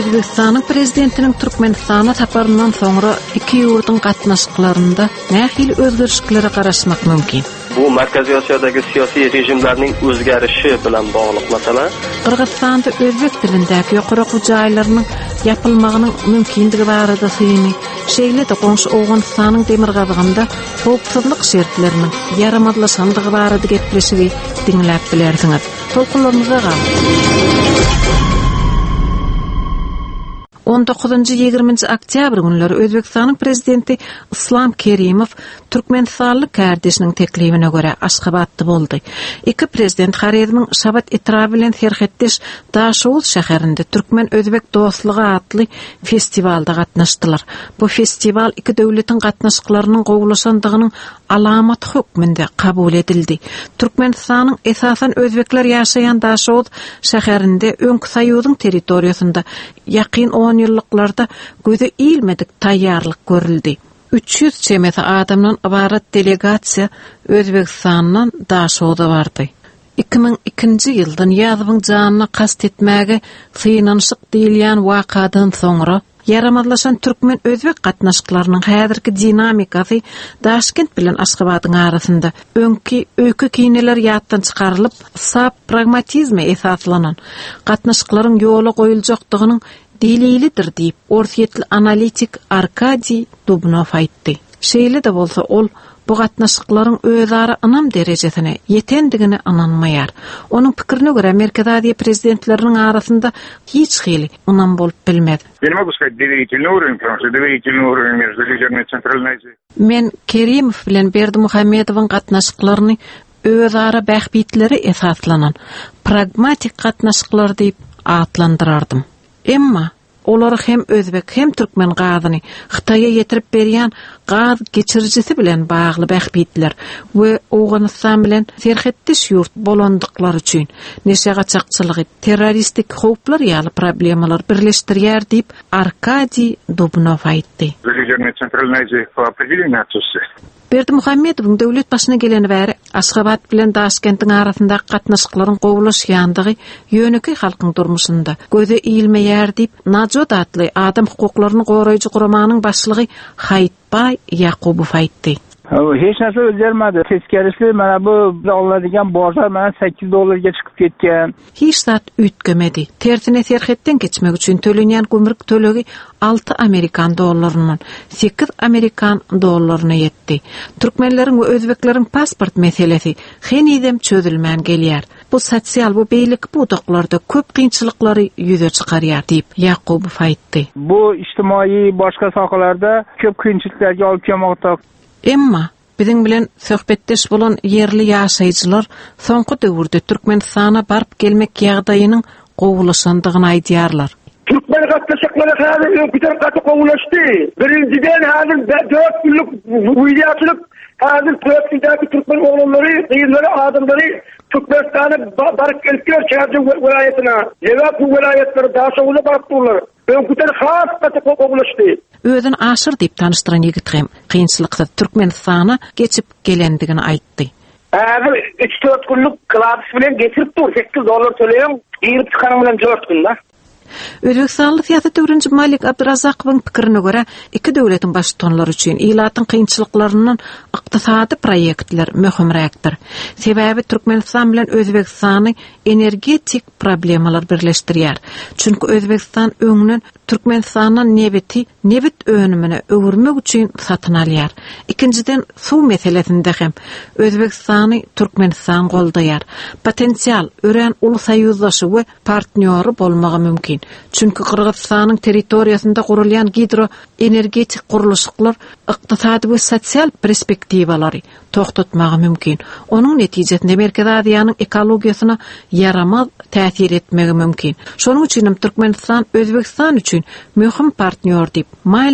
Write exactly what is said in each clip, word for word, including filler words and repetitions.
Özbekistan'ın prezidentinin Türkmenistan'a taparından sonra iki yurdun qatnaşıklarında nähili özgörüşlere qaraşmak mümkin. Bu Merkezi Asya'daki siyasi rejimlerinin özgərişi bilen bağlıq mesela. Qırgızstanda özbek dilindäki ýokarky jaýlarynyň yapylmagynyň mümkinligi barada syny, şeýle de goňşy Owganystanyň Demirgazygynda howpsuzlyk şertleriniň yaramadlaşandygy barada gepleşigi diňläp bilersiňiz. Tolkunlarymyza gal. on dokuzuncu ýygrimiňji oktyabr günleri Özbekistanyň prezidenti Islom Kerimow Türkmenistanlyk kardeşiniň teklifine göre Aşgabatda boldy. Iki prezident Harezmiň Şabat etraby bilen herhetdeş Daşoğul şäherinde Türkmen Özbek dostlugy atly festivalda gatnaşdylar. Bu festival iki döwletiň gatnaşyklarynyň gowulaşandygynyň alamaty hökmünde kabul edildi. Türkmenistanyň esasen özbekler ýaşaýan Daşoğul şäherinde öňkü Soýuzyň territoriýasynda ýakyn on ýylliklarda göze ilmedik taýýarlyk görüldi. üç yüz çemeti adamdan ibaret delegasiýa Özbekistandan Daşoğda bardy. iki ming ikinji ýyldan ýazybyň janyna kast etmäge synanyşyk diýilýän wakadan soňra yaramadlaşan Türkmen Özbek gatnaşyklarynyň häzirki dinamikasy Daşkent bilen Aşgabatyň arasynda öňki öýkü kineler ýatdan çykarylyp sap pragmatizme esaslanan gatnaşyklaryň ýola goýuljakdygynyň delilidir diýip orsiýetli analitik Arkadiy Dubnov aýtdy. Şeýle de bolsa ol bu gatnaşyklaryň özara anam derejesine ýetendigine ananmaýar. Onuň pikirine görä Merkezi Aziýa prezidentleriniň arasynda hiç hili anam bolup bilmedi. Men Kerimow bilen Berdimuhammedowyň gatnaşyklaryny özara bähbitleri esaslanan pragmatik gatnaşyklar diýip atlandyrardım. Emma olary hem özbek hem türkmen gazyny Xitaýa ýetirip berýän gaz geçirjisi bilen bagly bähbitler we Owganystan bilen serhetdeş ýurt bolandyklary üçin neşe gaçakçylygy, terroristik howplar ýaly problemalar birleşdirýär diýip Arkadiy Dubnov aýtdy. Berdimuhammedowyň döwlet başyna geleni bäri Aşgabat bilen Daşkentiň arasynda gatnaşyklaryň gowulaşýandygy ýöneki halkyň durmuşynda göze ilmeýär diýip Najot atly adam hukuklaryny goraýjy guramanyň başlygy Haýtbay Ýakubow aýtdy. Hiç narsa özgermedi. Teskerisi mana bu alınadigan borçlar mana sekiz dollarga çıkıp ketken. Hiç zat ütgemedi. Tersine serhetden geçmek üçün tölenýän gümrük tölegi altı Amerikan dollarynyň sekiz Amerikan dollaryna ýetdi. Türkmenleriň we özbekleriň pasport meselesi henidem çözülmän gelýär. Bu sosial bu beýlik budaklarda köp kynçylyklary ýüze çykarýar diýip Ýakubow aýtdy. Bu ijtimoiy başga sohalarda köp kynçylyklarga alyp kelmekde. Emma biziň bilen söhbetdeş bolan yerli ýaşaýjylar soňky döwürde Türkmenistana barıp gelmek ýagdaýynyň gowulaşandygyny aýdýarlar. Türkmen gatnaşyklary häzir öňküden gaty gowulaşdy. Birinciden häzir dört günlük wilayatylyk häzir Türkmendäki Türkmen oğlanlary, gyýlary, adamlary Türkmenistana barıp gelýär Çarjy welaýatyna. Ýa bu welaýatlary Daşoğda barıp durlar. Öňküden has gaty gowulaşdy. Özün aşır diýip tanıştyran ýigit hem kynçylykda Türkmenistana geçip gelendigini aýtdy. Häzir üç dört günlük klaps bilen geçirip dur, sekiz dollar töleýän, ýyryp çykanyň bilen dört günde. Özbekistanly siýasat öwrençi Malik Abdurazakowyň pikirine görä, iki döwletiň başçylary üçin ilatyň kynçylyklarynyň ykdysady proýektler möhümräkdir. Sebäbi Türkmenistan bilen Özbekistany energetik problemalar birleşdirýär. Çünki Özbekistan öňünden Türkmenistandan nebeti, nebit önümüne öwürmek üçin satyn alýar. İkinciden suw meselesinde hem Özbekistany Türkmenistan goldaýar. Potensial ören ulus ýüzleşi we partnýory bolmagy mümkin. Çünki Kırgızstanyň territoriýasynda gurulýan hidro energetik guruluşlar ykdysady we sosial perspektiwalary toktatmagy mümkin. Onuň netijesinde Merkezi Aziýanyň ekologiýasyna yaramaz täsir etmegi mümkin. Şonuň üçin Türkmenistan Özbekistan üçin möhüm partnýor diýip Malik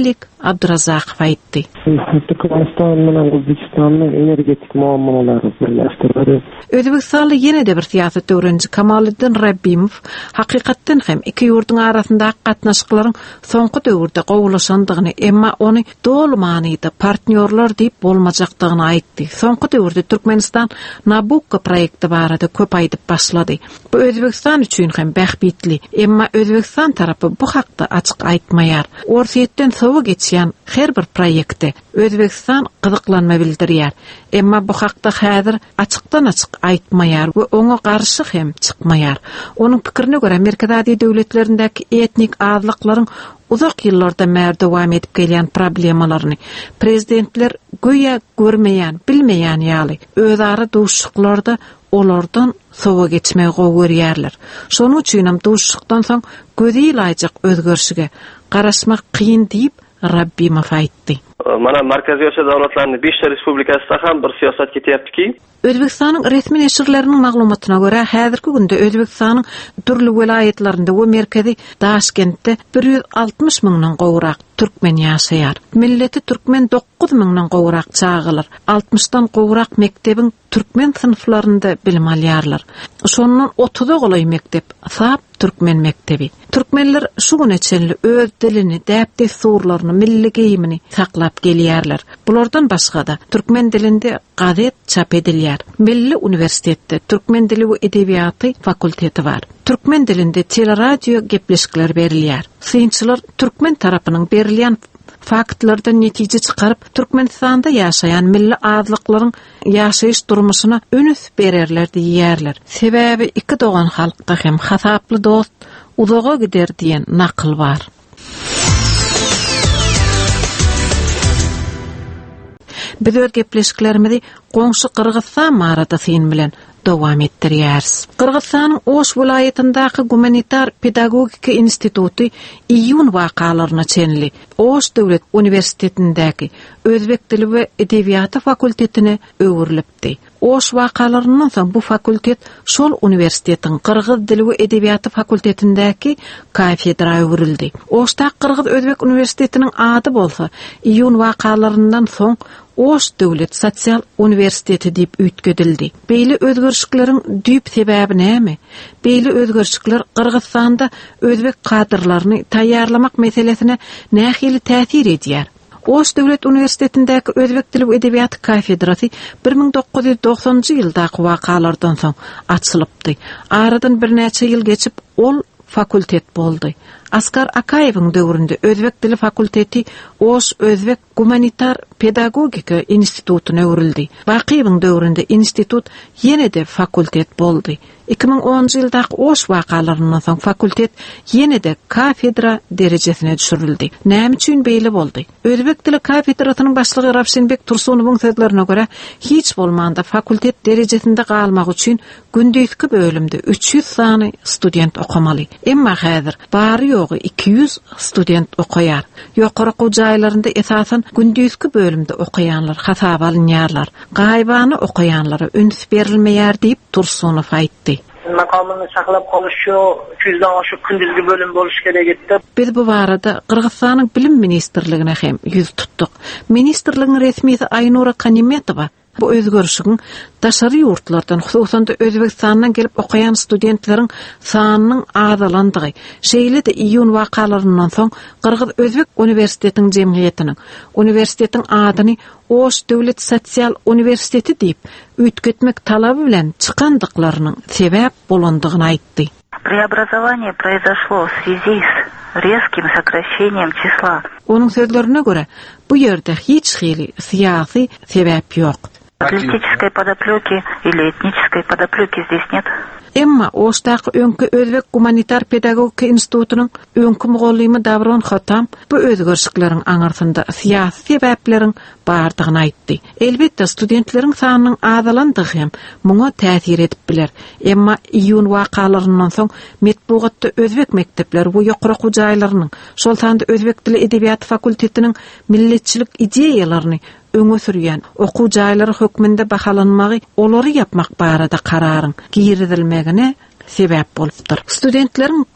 Abdurazakov aytdy. Türkmenistan bilen Özbekistan'ın energetik muammaları birleştirdi. Özbekistanlı yine de bir siyaset öğrenci Kamaliddin Rabbimov hakikatten hem iki yurdun arasında katnaşıkların soňky döwürde gowulaşandygyny, emma onu dol manýda partnerler diýip bolmajaktygını aýtdy. Soňky döwürde Türkmenistan Nabucco proýekti barada köp aýdyp başlady. Bu Özbekistan üçin hem bäxbitli, emma Özbekistan tarapy bu hakda açyk aýtmaýar. Orsiýetden sowa geçýän her bir proýekte Özbekistan gyzyklanma bildirýär. Emma bu hakda häzir açykdan açyk aýtmaýar we oňa garşy hem çykmaýar. Onuň pikirine görä Merkezi döwletlerindäki etnik azlyklaryň uzak ýyllarda mer dowam edip gelýän problemalaryny prezidentler goýa görmeýän, bilmeýän ýaly özara duşluklarda olardan sowa geçmegi gowurýarlar. Şonuň üçin hem duşlukdan soň gözi laýjak özgörşige garaşmak kıyın diýip Rabbimov aýtdy. Mana Markaziy Osiyo dowlatlarynyň beş respublikasida ham bir siyosat ketyapdyki. Özbekistanyň resmi neşirleriniň maglumatyna görä, häzirki günde Özbekistanyň türli welaýetlerinde we merkezi Daşkentde bir yüz altmış mingden gowrak türkmen ýaşaýar. Milleti türkmen dokuz mingden gowrak çağılar. altmışdan gowrak mektebiň türkmen sınıflarında bilim alýarlar. Şonun otuza golaý mektep sap türkmen mektebi. Türkmenler şu güneçenli öz dilini, däpde surlaryny, milli geyimini saklap gelýärler. Bulardan başga da türkmen dilinde gazet çap edilýär. Milli Universitetde Türkmen dili we edebiýaty fakulteti bar. Türkmen dilinde teleradio gepleşikler berilýär. Synçylar türkmen tarapynyň berilýän faktlardan netije çıkarıp Türkmenistanda yaşayan milli azlyklaryň yaşayış durmuşuna önüs bererler diýerler. Sebäbi iki doğan halkka hem hasaply dost uzağa gider diýen nakıl var. Biz öz gepleşiklerimizi goňşy Kırgızstan marada syn bilen dowam etdirýäris. Kırgızstanyň Oş vilayatyndäki Gumanitar Pedagogika Instituty iýun wakalaryna çenli Oş Döwlet Universitetindäki Özbek dili we edebiýaty fakultetine öwürilipdi. Oş wakalaryndan soň bu fakultet şol universitetiň Kırgız dili we edebiýaty fakultetindäki kafedra öwürildi. Oşda Kırgız Özbek Universitetiniň ady bolsa, iýun wakalaryndan soň Oş Döwlet Sosial Universiteti diýip üýtgedildi. Beýle özgörşikleriň düýp sebebi näme? Beýle özgörşikler Kırgızstanda özbek kadrlaryny taýýarlamak meselesine nähili täsir edýär. Oş Döwlet Universitetindäki Özbek dili we edebiýaty kafedrasy bir ming dokuz yüz doksanjy ýyldaky wakalardan soň açylypdy. Aradan bir näçe ýyl geçip ol fakultet boldy. Askar Akayewiň döwründe Özbek dili fakulteti Oş Özbek Gumanitar Pedagogika Institutyna öwrildi. Bakiyewiň döwründe institut ýene-de fakultet boldy. iki ming onunçy ýyldaky Oş wakalaryndan soň fakultet ýene-de kafedra derejesine düşürildi. Näme üçin beýle boldy? Özbek dili kafedrasynyň başlygy Ravşenbek Tursunowyň sözlerine görä, hiç bolmanda fakultet derejesinde galmak üçin gündüzki bölümde üç yüz sany student okamaly. Emma häzir bary ýogy iki yüz student okaýar. Ýokarky jaýlarynda esasen gündüzki bölümde okaýanlar hasaba alınýarlar. Gaýbany okaýanlara üns berilmeýär diýip Tursunow aýtdy. Makamını saklap kalışıyor, üç yüzden aşık gündüzgü bölüm boluş gerek etti. Biz bu barada Kırgızstanyň bilim ministrligine hem yüz tuttuk. Ministrligiň resmisi Aynura Kanimetova bu özgörşigiň daşary ýurtlardan, hususan da Özbekistandan gelip okayan studentleriň sanynyň azalandygy, şeýle de iýun wakalaryndan soň Kırgız Özbek Universitetiniň jemgyýetiniň universitetiň adyny Oş Döwlet Sosial Universiteti diýip üýtgetmek talaby bilen çykandyklarynyň sebäp bolandygyny aýtdy. Преобразование произошло в связи с резким сокращением числа. Onun sözlerine göre bu yerde hiç hili siyasi sebep yok. Политической подоплеки или этнической подоплеки здесь нет. Emma Oşdaky öňkü Özbek Gumanitar Pedagogika Institutynyň öňkü mugallymy Davron Hatam bu özgörşikleriň aňarsynda siyasi sebepleriň bardygyny aýtdy. Elbetde studentleriň sanynyň azalandygy hem muňa täsir edip biler. Emma iýun wakalaryndan soň metbugatda Özbek mekdepleri we ýokarky jaýlarynyň, şol sanda Özbek dili edebiýaty fakultetiniň milletçilik ideýalaryny öňe sürýän okuw jaýlary hökmünde bahalanmagy, olary ýapmak barada kararyň giridilmegine sebäp bolupdyr. Studentleriň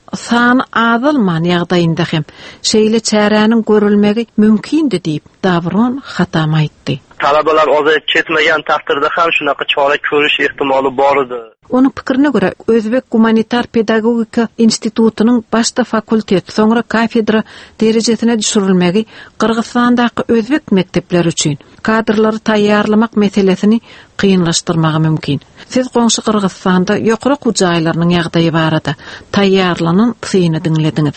sany azalman ýagdaýynda hem şeýle çäräniň görülmegi mümkindi diýip Davron hatam aýtdy. Talabalar azayıp ketmegen takdirde hem şunaqa çara görüş ihtimali bar idi. Onun pikirine göre Özbek Humanitar Pedagogika Institutunyň başda fakultet, soňra kafedra derejesine düşürilmegi Kırgızstandaky özbek mektepleri üçin kadrlary taýýarlamak meselesini kıyınlaştırmagy mümkin. Siz goňşy Kırgızstanda ýokary gujaýlarynyň ýagdaýy barada taýýarlanan syny dinlediňiz.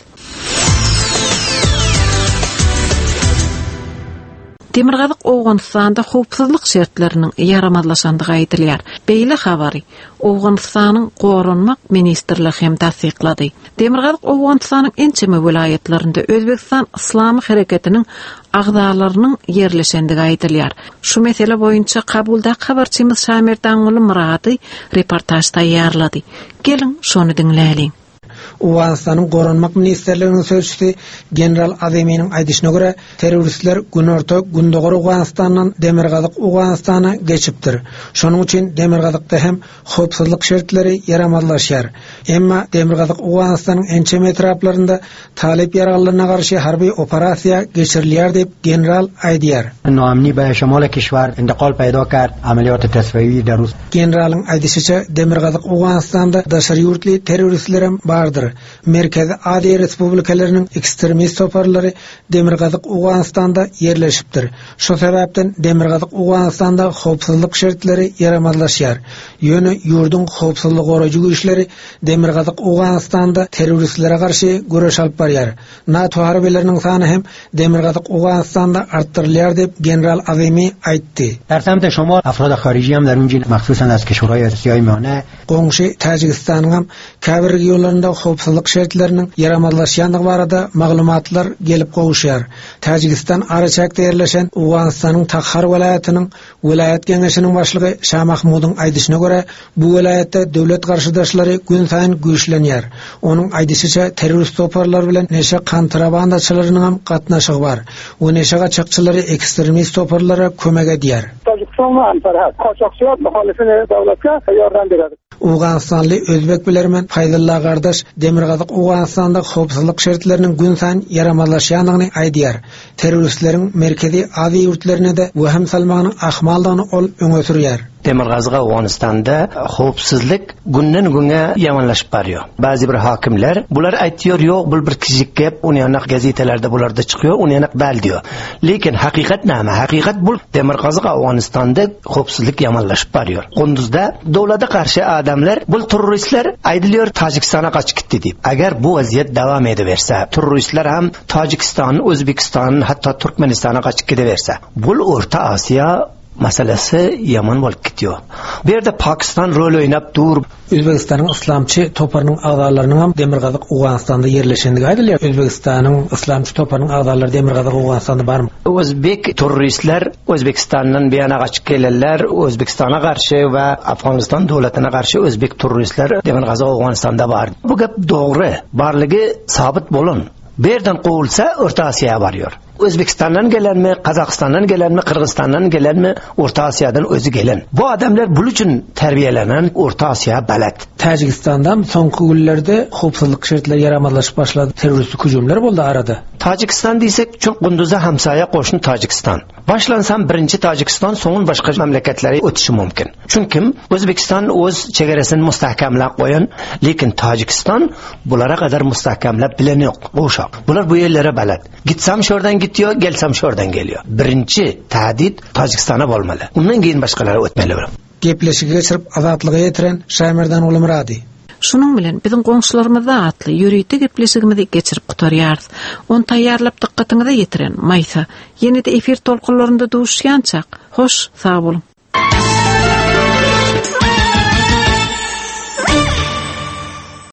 Demirgazyk Owganystanda howpsuzlyk şertleriniň ýaramazlaşandygy aýdylýar. Beýle habary Owganystanyň Gorunmak ministrligi hem tasdiklady. Demirgazyk Owganystanyň ençeme vilayetlerinde Özbekistan Islamy hareketiniň agdalarynyň ýerleşendigi aýdylýar. Şu mesele boýunça kabulda habarçymyz Şamir Daňuly Murady reportaj taýýarlady. Gelin şonu dinläýin. Owganystanyň Gorunmak ministrliginiň sözçüsi General Azeminiň aýdyşyna görä, terroristler günorta gündogor Owganystanyň Demirgazyk Owganystana geçipdir. Şonuň üçin Demirgazykda hem howpsuzlyk şertleri ýaramazlaşýar. Emma Demirgazyk Owganystanyň ençe metraplaryna talep ýaragalaryna garşy harby operasiýa geçirilýär diýip general aýdýar. Noamni ba şamol kişwar intiqal paýda kard ameliyat tasfiýi darus. Generalın aýdysyça Demirgazyk Owganystanda daşary ýurtly terroristler hem bardyr. Merkezi Aziýa respublikalarynyň ekstremist toparlary Demirgazyk Owganystanda ýerleşipdir. Şo sebäpden Demirgazyk Owganystanda howpsuzlyk şertleri ýaramazlaşýar. Ýöne ýurdun howpsuzlyk goraýjy güýçleri Demirgazyk Owganystanda terroristlere garşy göreş alyp barýar. NATO harbileriniň sany hem Demirgazyk Owganystanda artdyrylýar diýip general Azemi aýtdy. Dersemde şoma afrod harici hem derunjin mahsusan az keşwara ýersiýa mane goňşy Tajikistanyň hem käbir regionlarynda howpsuzlyk şertleriniň ýaramazlaşýandygy barada maglumatlar gelip gowuşýar. Tajikistan araçakda ýerleşen Owganystanyň Takhar welaýatynyň welaýat geňeşiniň başlygy Şah Mahmudyň aýdyşyna görä, bu welaýatda döwlet garşydaşlary gün saýyn güýçlenýär. Onuň aýdyşyça terrorist toparlar bilen neşe kontrabandaçylarynyň hem gatnaşygy bar. O neşe gaçakçylary ekstremist toparlara kömek edýär. Tajikistandan tarap kaçakçylar muhalefine dowlatga ýardam berýär. Owganystanly özbek bilermen Faýzullah gardaş Demirgazyk Owganystanda howpsuzlyk şertleriniň gün saýyn ýaramazlaşýandygyny aýdýar. Terroristleriň merkezi Aziýa ýurtlaryna da waham salmagyny ahmaldygyny ol öňe sürýär. Demirgazyk Owganystanda howpsuzlyk günden güne ýamanlaşyp barýar. Bazy bir hakimler bular aýtýar, ýok, bu bir kizik gep, ony ýa-da gazetelerde bularda çykýar, ony ýa-da bäl diýär. Lekin hakykat näme? Hakykat bu Demirgazyk Owganystanda howpsuzlyk ýamanlaşyp barýar. Gündüzde dowlata garşy adamlar bu terroristler aýdylýar Tajikistana gaçyp gitdi diýip. Agar bu waziýet dowam edeberse, terroristler hem Tajikistan, Özbekistan, hatda Türkmenistana gaçyp gideberse, bu Orta Asiýa meselesi yaman bolup gitýär. Bu ýerde Pakistan rol oýnap dur. Özbekistanyň islamçy toparynyň agdalarynyň hem Demirgazyk Owganystanda ýerleşendigi aýdylýar. Özbekistanyň islamçy toparynyň agdalary Demirgazyk Owganystanda barmy? Özbek terroristler Özbekistandan beýana gaçyp gelýärler, Özbekistana garşy we Afganistan dowlatyna garşy özbek terroristler Demirgazyk Owganystanda bar. Bu gep dogry, barlygy sabit bolun. Berden gowulsa Orta Asiýa barýar. Özbekistandan gelenmi, Kazakistandan gelenmi, Kırgızistandan gelenmi, Orta Asya'dan özü gelen. Bu adamlar bunun için terbiyelenen Orta Asya belet. Tajikistan'dan soňky günlerde howpsuzlyk şertleri ýaramazlaşyp başlady. Terroristlik hüjümler boldy arada. Tajikistan diýsek, çok Gündüz'e hamsaya koşun Tajikistan. Başlansam birinci Tajikistan, soňun başga memleketlere ötüşü mümkin. Çünkü Özbekistan öz çegeresini mustahkamlap goýan, lekin Tajikistan bulara kadar mustahkamlap bilen ýok. Oşak. Bular bu ýerlere belet. Gitsem şordan gitýär, gelsem şordan gelýär. Birinci tahdid Tajikistana bolmaly. Ondan keyin başgalara ötmeli. Gepleşigi geçirip azatlyga ýetiren Şamirdan Uly Murady. Şunun bilen bizim goňşularymyzda atly ýürüýte gepleşigimizi geçirip gutarýarys. Onu taýýarlap dikkatiňize ýetiren Maýsa ýene-de efir tolkunlarynda duşýançak. Hoş, sag bolun.